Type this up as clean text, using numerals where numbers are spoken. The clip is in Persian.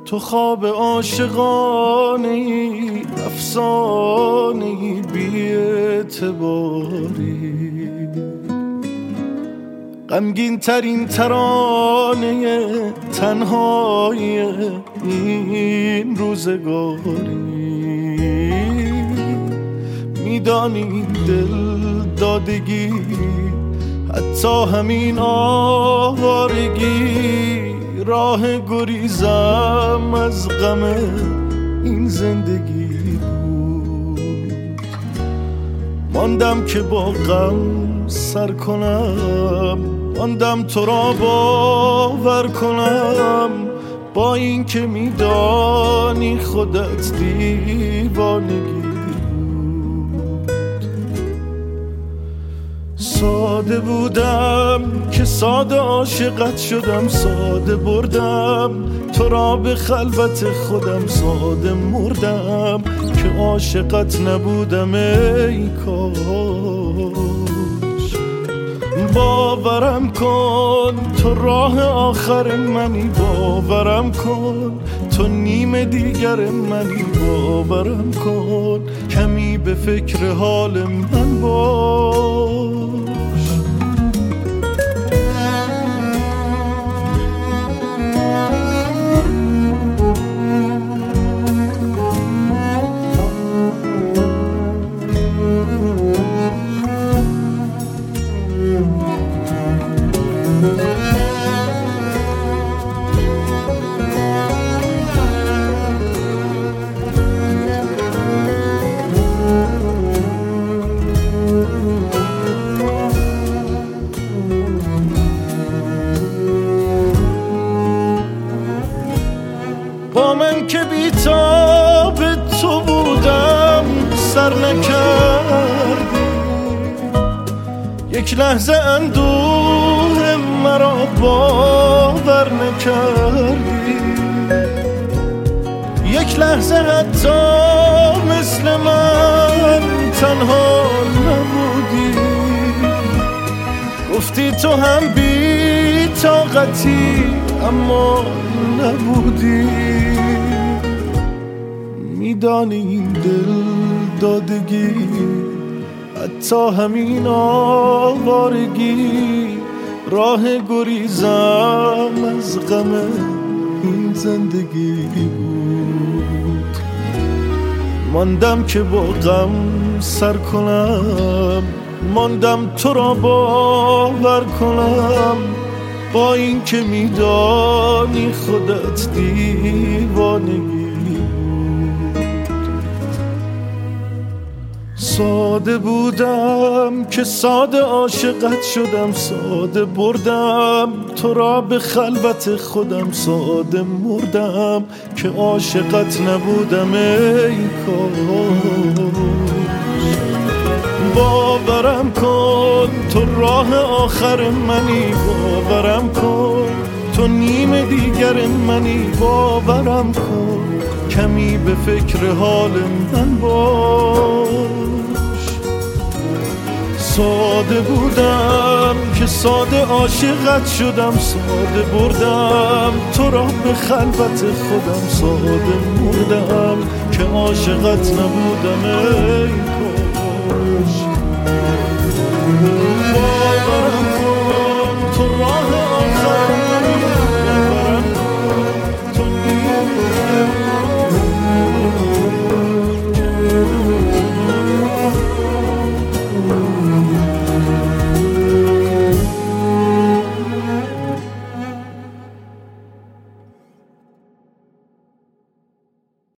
تو خواب عاشقانه ای، افسانه ای، بی اعتباری، غمگین ترین ترانه تنهایی این روزگاری. میدانی دل دادگی حتی همین آوارگی، راه گریزم از غم این زندگی بود. ماندم که با غم سر کنم، ماندم تو را باور کنم، با این که میدانی خودت دیوانگی. ساده بودم که ساده عاشقت شدم، ساده بردم تو را به خلوت خودم، ساده مردم که عاشقت نبودم ای کاش. باورم کن تو راه آخر منی، باورم کن تو نیم دیگر منی، باورم کن کمی به فکر حال من باش. با من که بی‌تاب تو بودم سر نکردی، یک لحظه اندوه مرا باور نکردی، یک لحظه حتی مثل من تنها نبودی. گفتی تو هم بی طاقتی اما نبودی. میدانی این دل دادگی حتی همین آوارگی، راه گریزم از غم این زندگی بود. ماندم که با غم سر کنم، ماندم تو را باور کنم، با این که میدانی خودت دیوانگی. ساده بودم که ساده عاشقت شدم، ساده بردم تو را به خلوت خودم، ساده مردم که عاشقت نبودم ای کاش. باورم کن تو راه آخر منی، باورم کن تو نیم دیگر منی، باورم کن کمی به فکر حال من باش. ساده بودم که ساده عاشقت شدم، ساده بردم تو را به خلوت خودم، ساده مردم که عاشقت نبودم.